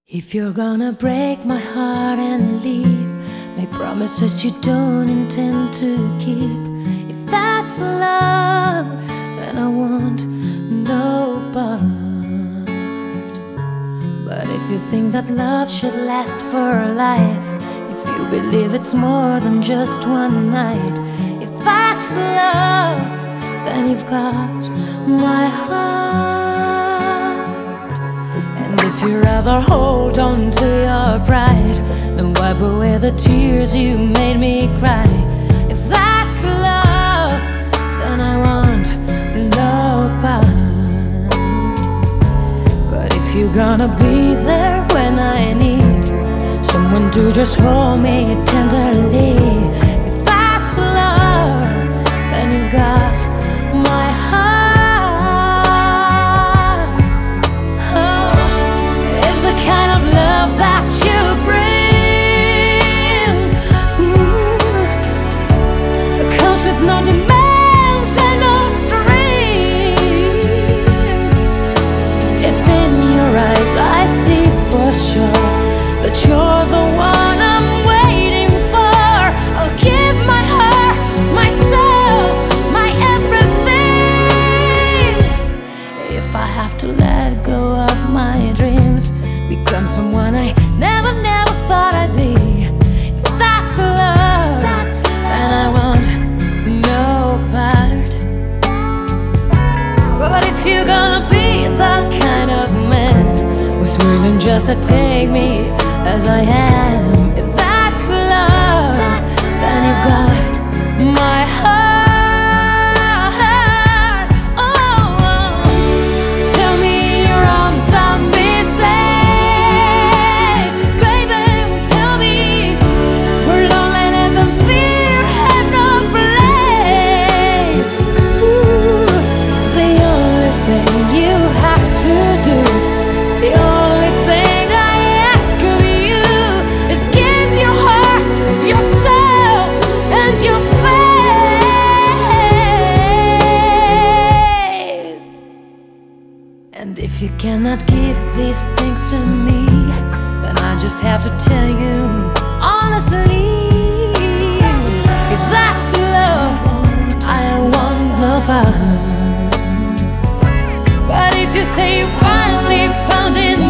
If you're gonna break my heart and leave, make promises you don't intend to keep. If that's love, then I want no part. But if you think that love should last for a life, if you believe it's more than just one night, if that's love, then you've got my heart. And if you rather hold on to your pride than wipe away the tears you made me cry, if that's love, then I want no part. But if you're gonna be there when I need someone to just hold me tenderly, if that's love, then you've got my heart. No demands and no strings. If in your eyes I see for sure that you're the one I'm waiting for, I'll give my heart, my soul, my everything. If I have to let go of my dreams, become someone I never thought I'd be, if that's love, then I want no part. But if you're gonna be that kind of man who's willing just to take me as I am, if that's love, then you've got my heart. Oh, tell me in your arms I'll be safe, baby. Tell me where loneliness and fear have no place. The only thing you have to do, the only thing I ask of you, is give your heart, your soul, and your faith. And if you cannot give these things to me, then I just have to tell you honestly, if that's love, I want no part. But if you say you finally found it